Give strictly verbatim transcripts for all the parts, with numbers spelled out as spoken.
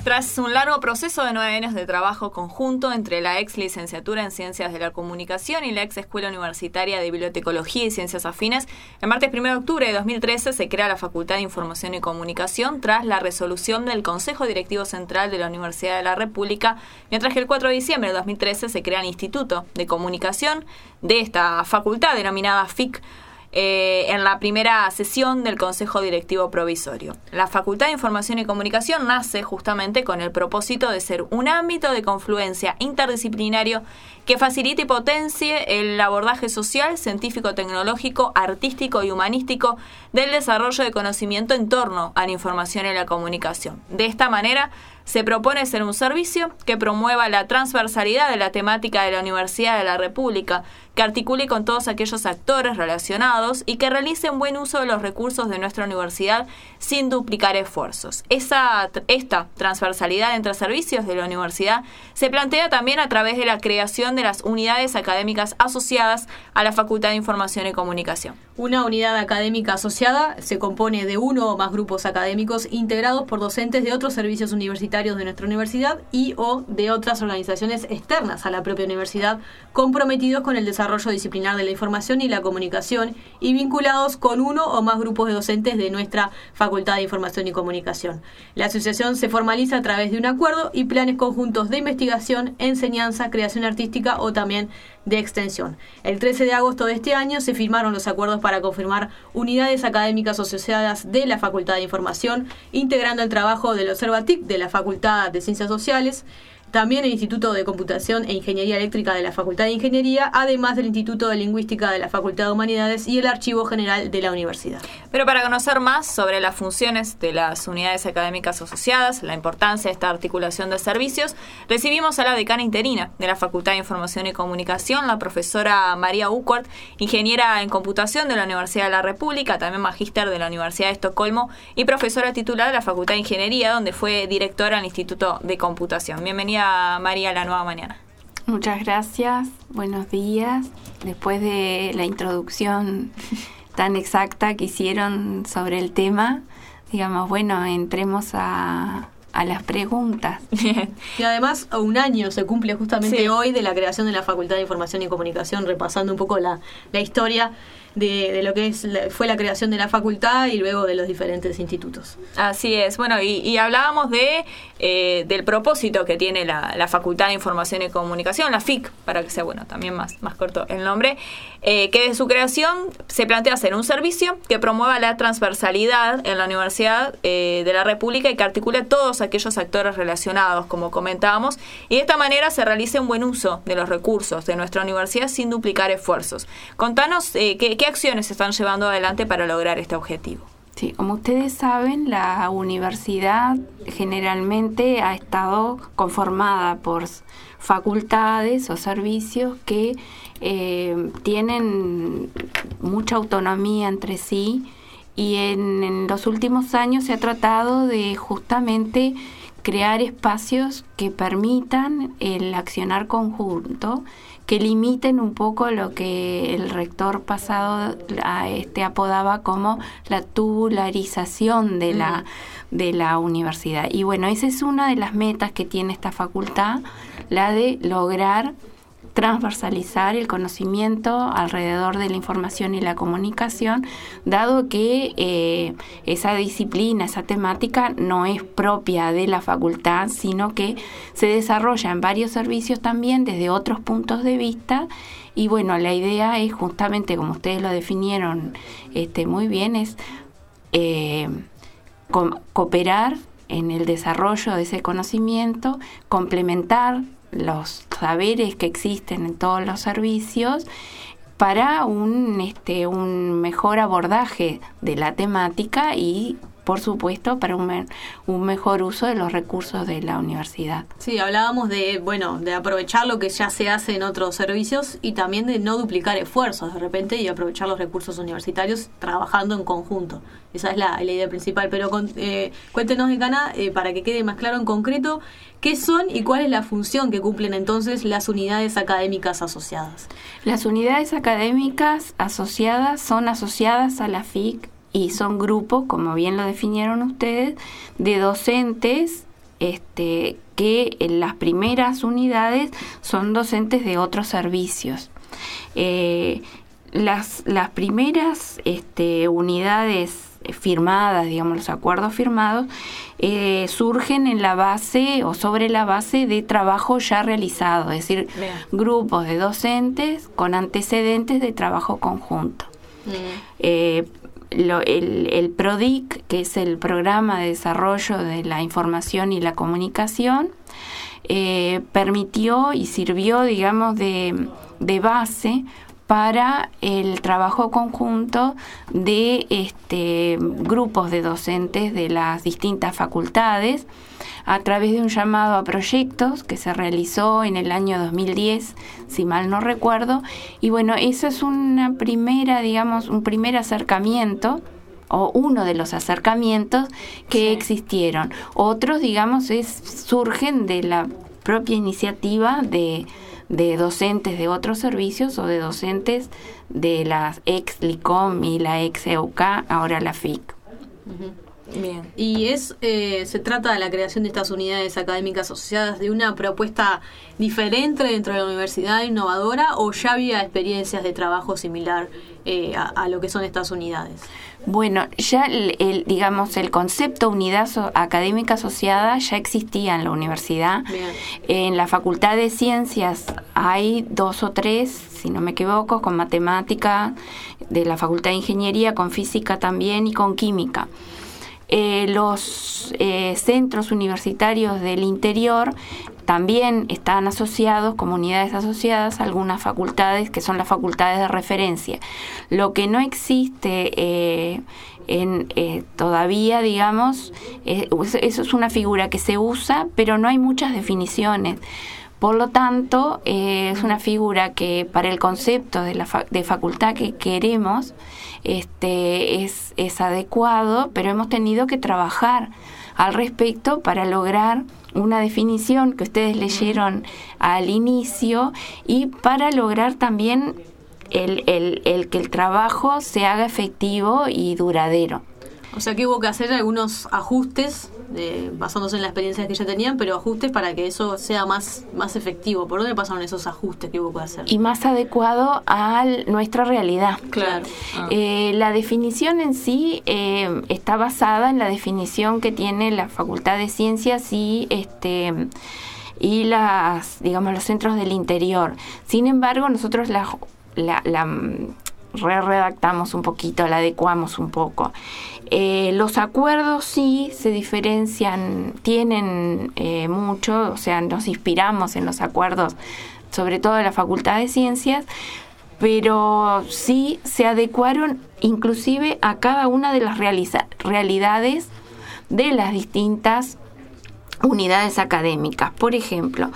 Tras un largo proceso de nueve años de trabajo conjunto entre la ex licenciatura en Ciencias de la Comunicación y la ex Escuela Universitaria de Bibliotecología y Ciencias Afines, el martes primero de octubre de dos mil trece se crea la Facultad de Información y Comunicación tras la resolución del Consejo Directivo Central de la Universidad de la República, mientras que el cuatro de diciembre de dos mil trece se crea el Instituto de Comunicación de esta facultad denominada F I C, Eh, en la primera sesión del Consejo Directivo Provisorio. La Facultad de Información y Comunicación nace justamente con el propósito de ser un ámbito de confluencia interdisciplinario que facilite y potencie el abordaje social, científico, tecnológico, artístico y humanístico del desarrollo de conocimiento en torno a la información y la comunicación. De esta manera, se propone ser un servicio que promueva la transversalidad de la temática de la Universidad de la República, que articule con todos aquellos actores relacionados y que realice un buen uso de los recursos de nuestra universidad sin duplicar esfuerzos. Esa, esta transversalidad entre servicios de la universidad se plantea también a través de la creación de las unidades académicas asociadas a la Facultad de Información y Comunicación. Una unidad académica asociada se compone de uno o más grupos académicos integrados por docentes de otros servicios universitarios de nuestra universidad y o de otras organizaciones externas a la propia universidad, comprometidos con el desarrollo disciplinar de la información y la comunicación y vinculados con uno o más grupos de docentes de nuestra Facultad de Información y Comunicación. La asociación se formaliza a través de un acuerdo y planes conjuntos de investigación, enseñanza, creación artística o también de extensión. El trece de agosto de este año se firmaron los acuerdos para confirmar unidades académicas asociadas de la Facultad de Información, integrando el trabajo del Observatic de la Facultad de Ciencias Sociales, también el Instituto de Computación e Ingeniería Eléctrica de la Facultad de Ingeniería, además del Instituto de Lingüística de la Facultad de Humanidades y el Archivo General de la Universidad. Pero para conocer más sobre las funciones de las unidades académicas asociadas, la importancia de esta articulación de servicios, recibimos a la decana interina de la Facultad de Información y Comunicación, la profesora María Uquart, ingeniera en computación de la Universidad de la República, también magíster de la Universidad de Estocolmo y profesora titular de la Facultad de Ingeniería, donde fue directora del Instituto de Computación. Bienvenida, María, a La Nueva Mañana. Muchas gracias, buenos días. Después de la introducción tan exacta que hicieron sobre el tema, digamos, bueno, entremos a, a las preguntas. Y además, un año se cumple justamente sí. hoy de la creación de la Facultad de Información y Comunicación, repasando un poco la, la historia de, de lo que es la, fue la creación de la facultad y luego de los diferentes institutos. Así es. Bueno, y, y hablábamos de eh, del propósito que tiene la, la Facultad de Información y Comunicación, la F I C, para que sea, bueno, también más, más corto el nombre, eh, que desde su creación se plantea hacer un servicio que promueva la transversalidad en la Universidad eh, de la República y que articule todos aquellos actores relacionados, como comentábamos, y de esta manera se realice un buen uso de los recursos de nuestra universidad sin duplicar esfuerzos. Contanos eh, qué ¿Qué acciones se están llevando adelante para lograr este objetivo? Sí, como ustedes saben, la universidad generalmente ha estado conformada por facultades o servicios que eh, tienen mucha autonomía entre sí y en, en los últimos años se ha tratado de justamente crear espacios que permitan el accionar conjunto, que limiten un poco lo que el rector pasado a este apodaba como la tubularización de la de la universidad. Y bueno, esa es una de las metas que tiene esta facultad, la de lograr transversalizar el conocimiento alrededor de la información y la comunicación, dado que eh, esa disciplina, esa temática no es propia de la facultad, sino que se desarrolla en varios servicios también desde otros puntos de vista. Y bueno, la idea es justamente, como ustedes lo definieron este, muy bien, es eh, co- cooperar en el desarrollo de ese conocimiento, complementar los saberes que existen en todos los servicios para un este un mejor abordaje de la temática y por supuesto para un, me- un mejor uso de los recursos de la universidad. Sí, hablábamos de, bueno, de aprovechar lo que ya se hace en otros servicios y también de no duplicar esfuerzos de repente y aprovechar los recursos universitarios trabajando en conjunto. Esa es la, la idea principal, pero con, eh, cuéntenos, decana, eh, para que quede más claro en concreto, ¿qué son y cuál es la función que cumplen entonces las unidades académicas asociadas? Las unidades académicas asociadas son asociadas a la F I C y son grupos, como bien lo definieron ustedes, de docentes este, que en las primeras unidades son docentes de otros servicios. Eh, las, las primeras este, unidades firmadas, digamos, los acuerdos firmados, eh, surgen en la base o sobre la base de trabajo ya realizado, es decir, Bien. grupos de docentes con antecedentes de trabajo conjunto. Eh, lo, el, el PRODIC, que es el Programa de Desarrollo de la Información y la Comunicación, eh, permitió y sirvió, digamos, de, de base para el trabajo conjunto de este, grupos de docentes de las distintas facultades a través de un llamado a proyectos que se realizó en el año dos mil diez, si mal no recuerdo. Y bueno, eso es una primera, digamos, un primer acercamiento o uno de los acercamientos que sí. existieron. Otros, digamos, es, surgen de la propia iniciativa de de docentes de otros servicios o de docentes de las ex LICOM y la ex E U C A, ahora la F I C. Uh-huh. Bien. Y es eh, se trata de la creación de estas unidades académicas asociadas de una propuesta diferente dentro de la universidad, innovadora, o ya había experiencias de trabajo similar eh, a, a lo que son estas unidades. Bueno, ya el, el digamos el concepto unidad so, académica asociada ya existía en la universidad. Bien. En la Facultad de Ciencias hay dos o tres, si no me equivoco, con matemática, de la Facultad de Ingeniería, con física también y con química. Eh, los eh, centros universitarios del interior también están asociados, como unidades asociadas a algunas facultades que son las facultades de referencia. Lo que no existe eh, en, eh, todavía, digamos, eh, eso es una figura que se usa, pero no hay muchas definiciones. Por lo tanto, eh, es una figura que para el concepto de la fa- de facultad que queremos este, es, es adecuado, pero hemos tenido que trabajar al respecto para lograr una definición que ustedes leyeron al inicio y para lograr también el, el, el que el trabajo se haga efectivo y duradero. O sea que hubo que hacer algunos ajustes eh, basándose en las experiencias que ya tenían, pero ajustes para que eso sea más, más efectivo. ¿Por dónde pasaron esos ajustes que hubo que hacer? Y más adecuado a nuestra realidad. Claro. Ah. Eh, la definición en sí eh, está basada en la definición que tiene la Facultad de Ciencias y este y las, digamos, los centros del interior. Sin embargo, nosotros la, la, la re-redactamos un poquito, la adecuamos un poco. Eh, los acuerdos sí se diferencian, tienen eh, mucho, o sea, nos inspiramos en los acuerdos, sobre todo de la Facultad de Ciencias, pero sí se adecuaron inclusive a cada una de las realiza- realidades de las distintas unidades académicas. Por ejemplo,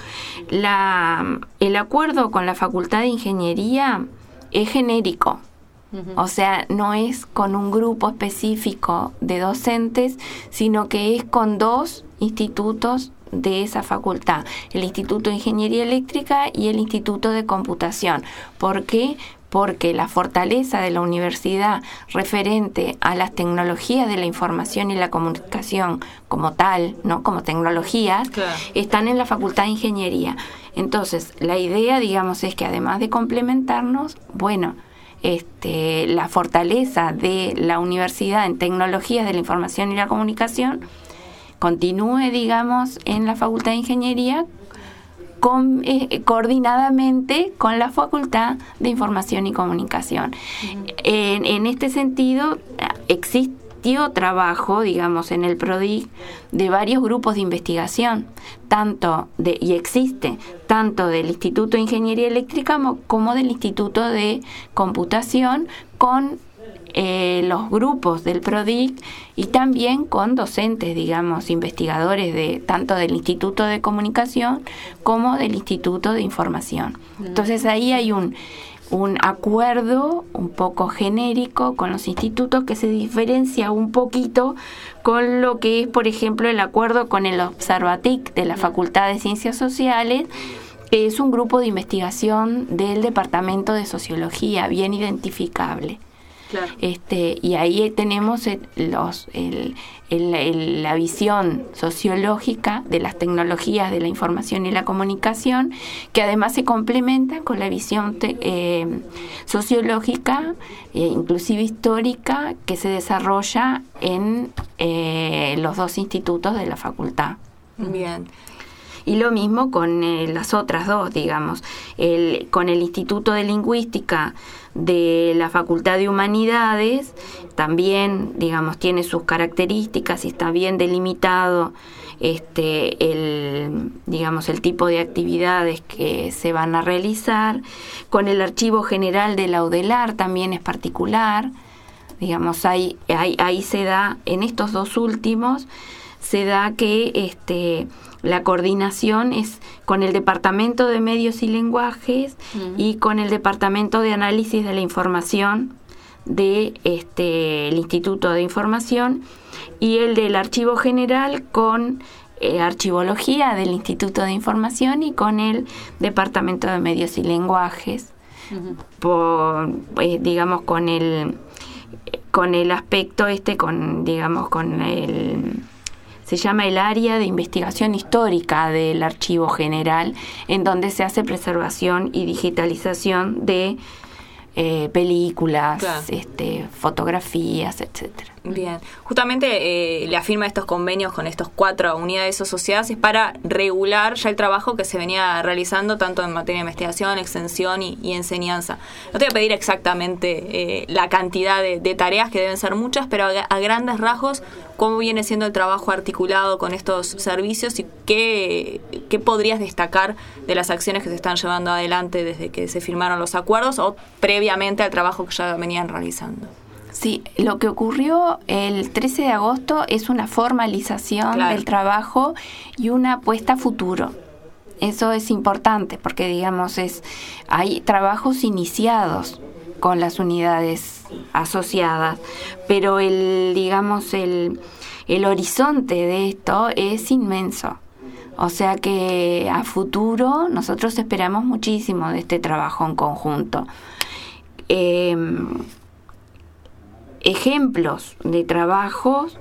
la, el acuerdo con la Facultad de Ingeniería es genérico. O sea, no es con un grupo específico de docentes, sino que es con dos institutos de esa facultad, el Instituto de Ingeniería Eléctrica y el Instituto de Computación. ¿Por qué? Porque la fortaleza de la universidad referente a las tecnologías de la información y la comunicación como tal, ¿no? Como tecnologías, claro, están en la Facultad de Ingeniería. Entonces, la idea, digamos, es que además de complementarnos, bueno, Este, la fortaleza de la universidad en tecnologías de la información y la comunicación continúe, digamos, en la Facultad de Ingeniería con, eh, coordinadamente con la Facultad de Información y Comunicación. Uh-huh. En, en este sentido, existe trabajo, digamos, en el PRODIC de varios grupos de investigación, tanto de, y existe, tanto del Instituto de Ingeniería Eléctrica como del Instituto de Computación, con eh, los grupos del PRODIC y también con docentes, digamos, investigadores de tanto del Instituto de Comunicación como del Instituto de Información. Entonces ahí hay un un acuerdo un poco genérico con los institutos que se diferencia un poquito con lo que es, por ejemplo, el acuerdo con el Observatic de la Facultad de Ciencias Sociales, que es un grupo de investigación del Departamento de Sociología, bien identificable. Claro. Este, y ahí tenemos el, los, el, el, el, la visión sociológica de las tecnologías de la información y la comunicación, que además se complementan con la visión te, eh, sociológica e inclusive histórica que se desarrolla en eh, los dos institutos de la facultad. Bien. Y lo mismo con eh, las otras dos, digamos, el, con el Instituto de Lingüística de la Facultad de Humanidades, también, digamos, tiene sus características y está bien delimitado este, el, digamos, el tipo de actividades que se van a realizar. Con el Archivo General de la UDELAR también es particular, digamos, ahí, ahí, ahí se da, en estos dos últimos, se da que este, la coordinación es con el Departamento de Medios y Lenguajes uh-huh. y con el Departamento de Análisis de la Información de este, el Instituto de Información, y el del Archivo General con eh, Archivología del Instituto de Información y con el Departamento de Medios y Lenguajes, uh-huh. por, eh, digamos, con el, con el aspecto este, con digamos, con el... se llama el área de investigación histórica del Archivo General, en donde se hace preservación y digitalización de eh, películas, claro. este, fotografías, etcétera. Bien, justamente eh, le afirma estos convenios con estos cuatro unidades asociadas es para regular ya el trabajo que se venía realizando tanto en materia de investigación, extensión y, y enseñanza. No te voy a pedir exactamente eh, la cantidad de, de tareas, que deben ser muchas, pero a, a grandes rasgos, cómo viene siendo el trabajo articulado con estos servicios y qué, qué podrías destacar de las acciones que se están llevando adelante desde que se firmaron los acuerdos o previamente al trabajo que ya venían realizando. Sí, lo que ocurrió el trece de agosto es una formalización claro. del trabajo y una apuesta a futuro. Eso es importante porque, digamos, es hay trabajos iniciados con las unidades asociadas, pero el, digamos, el, el horizonte de esto es inmenso. O sea que a futuro nosotros esperamos muchísimo de este trabajo en conjunto. Eh, ejemplos de trabajos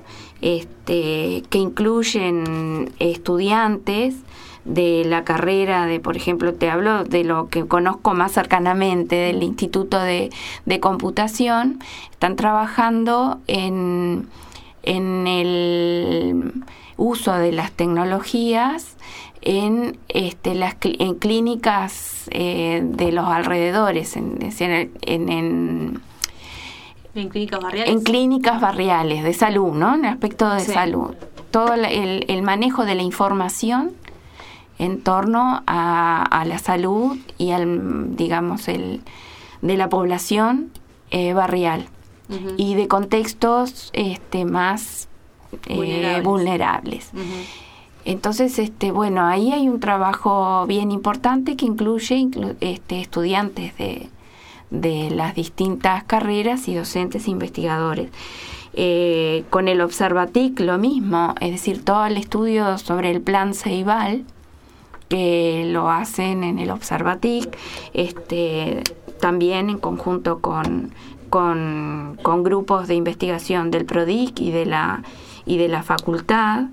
este, que incluyen estudiantes de la carrera de, por ejemplo, te hablo de lo que conozco más cercanamente del Instituto de, de Computación, están trabajando en, en el uso de las tecnologías en este las en clínicas eh, de los alrededores, en, en, en, en ¿En clínicas barriales? En clínicas barriales de salud, ¿no? En el aspecto de sí. salud. Todo el, el manejo de la información en torno a, a la salud y al, digamos, el de la población eh, barrial uh-huh. y de contextos este más eh, vulnerables. vulnerables. Uh-huh. Entonces, este, bueno, ahí hay un trabajo bien importante que incluye inclu- este, estudiantes de de las distintas carreras y docentes e investigadores. Eh, con el Observatic lo mismo, es decir, todo el estudio sobre el plan Ceibal, que lo hacen en el Observatic, este, también en conjunto con, con, con grupos de investigación del PRODIC y de la, y de la facultad.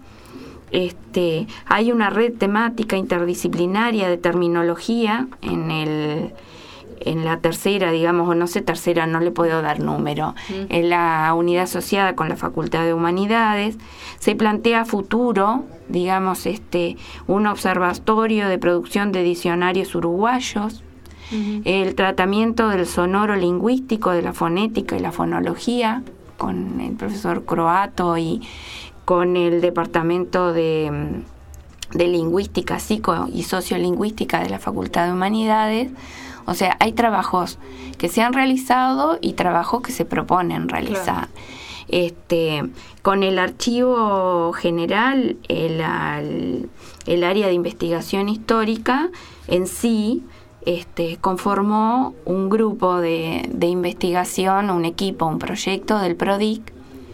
Este, hay una red temática interdisciplinaria de terminología en el en la tercera, digamos, o no sé, tercera, no le puedo dar número, mm. en la unidad asociada con la Facultad de Humanidades, se plantea futuro, digamos, este, un observatorio de producción de diccionarios uruguayos, mm-hmm. el tratamiento del sonoro lingüístico, de la fonética y la fonología, con el profesor Croato y con el departamento de, de lingüística, psico y sociolingüística de la Facultad de Humanidades. O sea, hay trabajos que se han realizado y trabajos que se proponen realizar. Claro. Este, con el Archivo General, el, el, el área de investigación histórica en sí este, conformó un grupo de, de investigación, un equipo, un proyecto del PRODIC.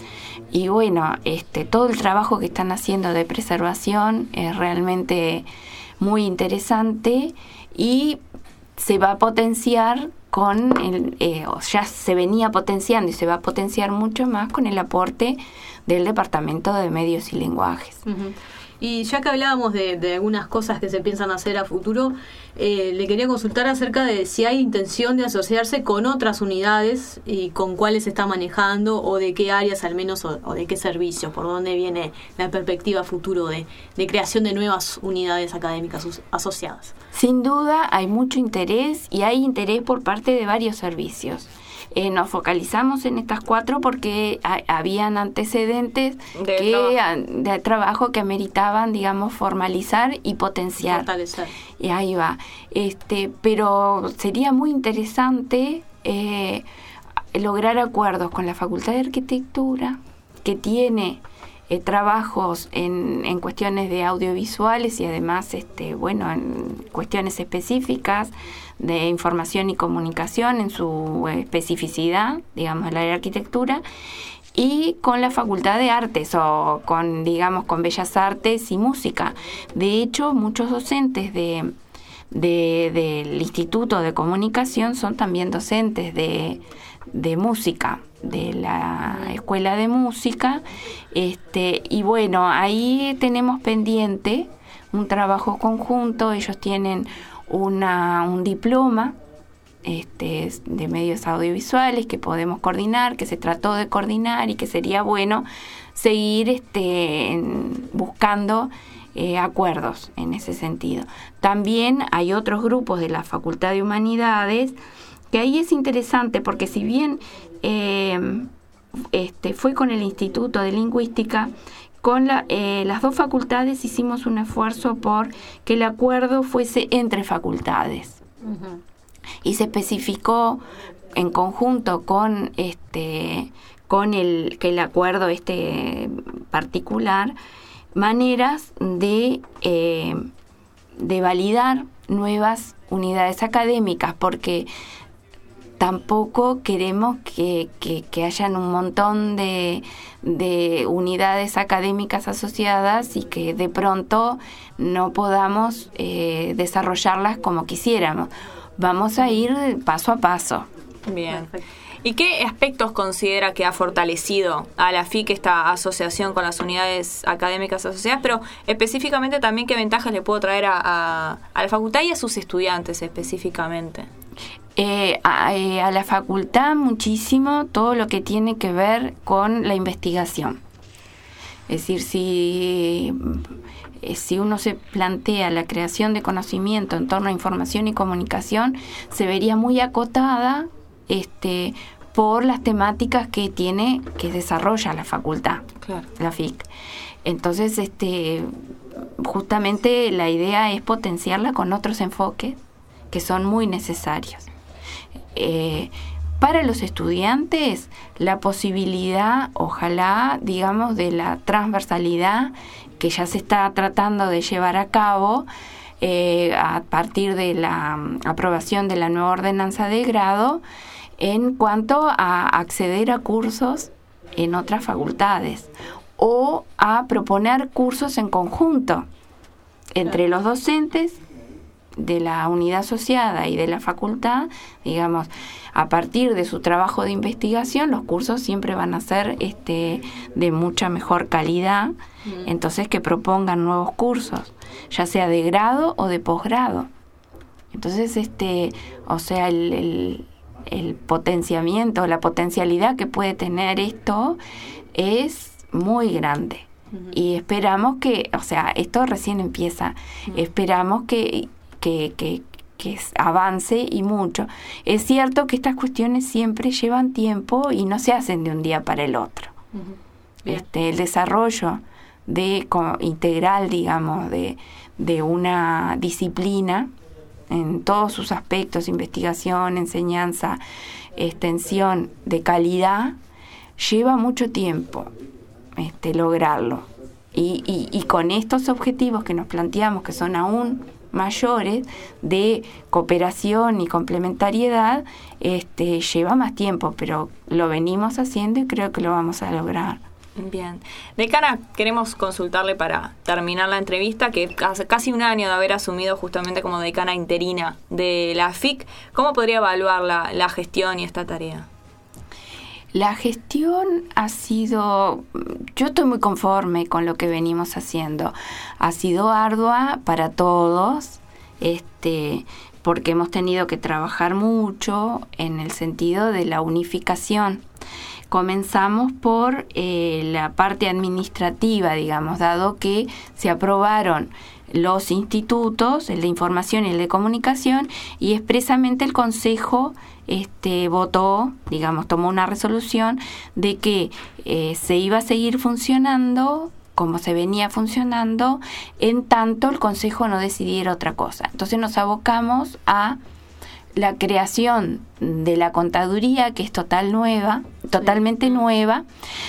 Y bueno, este, todo el trabajo que están haciendo de preservación es realmente muy interesante y se va a potenciar con el, eh, ya se venía potenciando y se va a potenciar mucho más con el aporte del Departamento de Medios y Lenguajes. Uh-huh. Y ya que hablábamos de, de algunas cosas que se piensan hacer a futuro, eh, le quería consultar acerca de si hay intención de asociarse con otras unidades y con cuáles se está manejando, o de qué áreas al menos, o, o de qué servicios, por dónde viene la perspectiva futuro de, de creación de nuevas unidades académicas asociadas. Sin duda hay mucho interés, y hay interés por parte de varios servicios. Eh, nos focalizamos en estas cuatro porque ha, habían antecedentes de, que, trabajo. de trabajo que ameritaban, digamos, formalizar y potenciar. Fortalecer. Y ahí va. Este, pero sería muy interesante eh, lograr acuerdos con la Facultad de Arquitectura, que tiene eh, trabajos en, en cuestiones de audiovisuales y además, este, bueno, en cuestiones específicas de información y comunicación en su especificidad, digamos, el área de arquitectura, y con la Facultad de Artes, o con, digamos, con Bellas Artes y Música. De hecho, muchos docentes de, de del Instituto de Comunicación son también docentes de, de música, de la Escuela de Música, este, y bueno, ahí tenemos pendiente un trabajo conjunto. Ellos tienen Una, un diploma este, de medios audiovisuales que podemos coordinar, que se trató de coordinar y que sería bueno seguir este, en, buscando eh, acuerdos en ese sentido. También hay otros grupos de la Facultad de Humanidades que ahí es interesante, porque si bien eh, este, fue con el Instituto de Lingüística, con la, eh, las dos facultades hicimos un esfuerzo por que el acuerdo fuese entre facultades. Uh-huh. Y se especificó en conjunto con este con el que el acuerdo este particular maneras de eh, de validar nuevas unidades académicas, porque tampoco queremos que, que, que hayan un montón de, de unidades académicas asociadas y que de pronto no podamos eh, desarrollarlas como quisiéramos. Vamos a ir paso a paso. Bien. Perfecto. ¿Y qué aspectos considera que ha fortalecido a la F I C esta asociación con las unidades académicas asociadas, pero específicamente también qué ventajas le puedo traer a, a, a la facultad y a sus estudiantes específicamente? Eh, a, eh, a la facultad muchísimo todo lo que tiene que ver con la investigación. Es decir, si, eh, si uno se plantea la creación de conocimiento en torno a información y comunicación, se vería muy acotada este, por las temáticas que tiene, que desarrolla la facultad, claro, la F I C. Entonces, este, justamente la idea es potenciarla con otros enfoques que son muy necesarios. Eh, para los estudiantes, la posibilidad, ojalá, digamos, de la transversalidad que ya se está tratando de llevar a cabo eh, a partir de la aprobación de la nueva ordenanza de grado en cuanto a acceder a cursos en otras facultades o a proponer cursos en conjunto entre los docentes de la unidad asociada y de la facultad. Digamos, a partir de su trabajo de investigación, los cursos siempre van a ser este, de mucha mejor calidad, mm. entonces que propongan nuevos cursos, ya sea de grado o de posgrado. Entonces, este, o sea, el, el, el potenciamiento, la potencialidad que puede tener esto es muy grande. Mm. Y esperamos que, o sea, esto recién empieza, mm. esperamos que Que, que, que avance y mucho. Es cierto que estas cuestiones siempre llevan tiempo y no se hacen de un día para el otro. Uh-huh. Este, el desarrollo de como, integral, digamos, de, de una disciplina en todos sus aspectos, investigación, enseñanza, extensión de calidad, lleva mucho tiempo este, lograrlo. Y, y, y con estos objetivos que nos planteamos, que son aún mayores, de cooperación y complementariedad, este, lleva más tiempo, pero lo venimos haciendo y creo que lo vamos a lograr. Bien. Decana, queremos consultarle para terminar la entrevista, que hace casi un año de haber asumido justamente como decana interina de la A F I C, ¿cómo podría evaluar la, la gestión y esta tarea? La gestión ha sido, yo estoy muy conforme con lo que venimos haciendo. Ha sido ardua para todos, este, porque hemos tenido que trabajar mucho en el sentido de la unificación. Comenzamos por eh, la parte administrativa, digamos, dado que se aprobaron los institutos, el de información y el de comunicación, y expresamente el Consejo este, votó, digamos, tomó una resolución de que eh, se iba a seguir funcionando como se venía funcionando, en tanto el Consejo no decidiera otra cosa. Entonces nos abocamos a la creación de la contaduría, que es total nueva, totalmente nueva,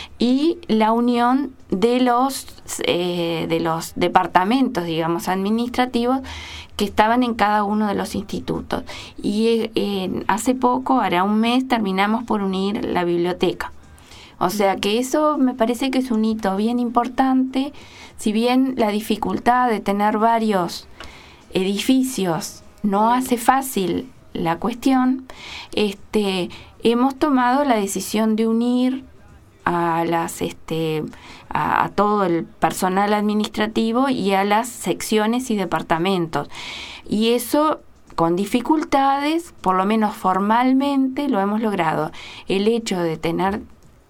y la unión de los eh, de los departamentos, digamos, administrativos que estaban en cada uno de los institutos. Y eh, hace poco, hará un mes, terminamos por unir la biblioteca. O sea que eso me parece que es un hito bien importante, si bien la dificultad de tener varios edificios no hace fácil la cuestión, este, hemos tomado la decisión de unir a las este a, a todo el personal administrativo y a las secciones y departamentos, y eso con dificultades, por lo menos formalmente lo hemos logrado. El hecho de tener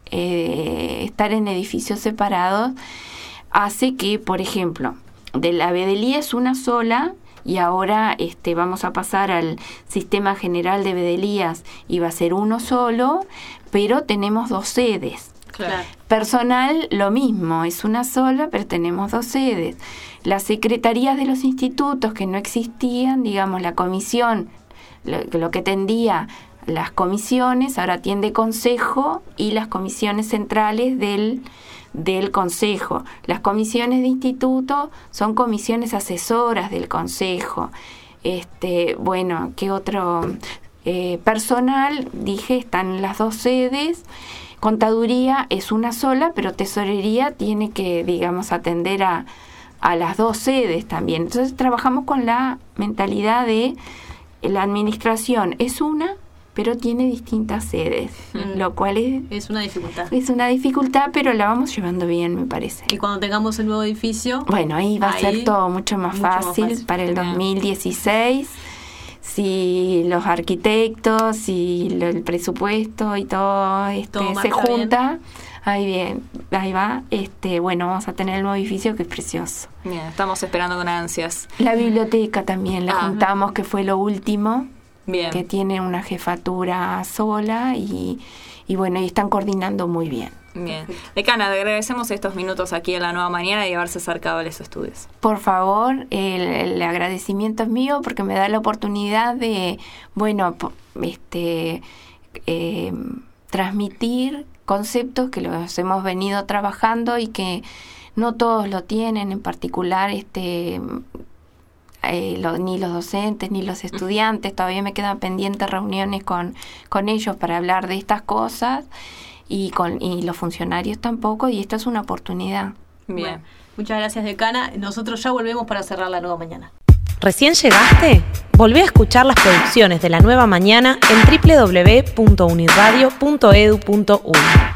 eh, estar en edificios separados hace que, por ejemplo, de la vedelía es una sola, y ahora este, vamos a pasar al sistema general de vedelías y va a ser uno solo, pero tenemos dos sedes. Claro. Personal, lo mismo, es una sola, pero tenemos dos sedes. Las secretarías de los institutos que no existían, digamos, la comisión, lo, lo que tendía las comisiones, ahora atiende Consejo y las comisiones centrales del del Consejo. Las comisiones de instituto son comisiones asesoras del Consejo. Este, bueno, ¿qué otro? Eh, personal, dije, están las dos sedes. Contaduría es una sola, pero tesorería tiene que, digamos, atender a, a las dos sedes también. Entonces trabajamos con la mentalidad de la administración es una, pero tiene distintas sedes, mm. lo cual es, es una dificultad. Es una dificultad, pero la vamos llevando bien, me parece. Y cuando tengamos el nuevo edificio... Bueno, ahí va ahí a ser todo mucho más, mucho fácil, más fácil para el dos mil dieciséis, si los arquitectos y lo, el presupuesto y todo, este, todo se junta... Bien. Ahí bien, ahí va. Este, bueno, vamos a tener el nuevo edificio que es precioso. Bien, estamos esperando con ansias. La biblioteca también la ah. juntamos, que fue lo último. Bien. Que tiene una jefatura sola y, y bueno, y están coordinando muy bien. Bien. Decana, te agradecemos estos minutos aquí en La Nueva Mañana y haberse acercado a los estudios. Por favor, el, el agradecimiento es mío porque me da la oportunidad de, bueno, este, eh, transmitir conceptos que los hemos venido trabajando y que no todos lo tienen, en particular este eh, lo, ni los docentes ni los estudiantes. Todavía me quedan pendientes reuniones con, con ellos para hablar de estas cosas y con y los funcionarios tampoco, y esta es una oportunidad. Bien. Bueno, muchas gracias, decana. Nosotros ya volvemos para cerrar La Nueva Mañana. ¿Recién llegaste? Volvé a escuchar las producciones de La Nueva Mañana en doble u doble u doble u punto uniradio punto edu punto uy.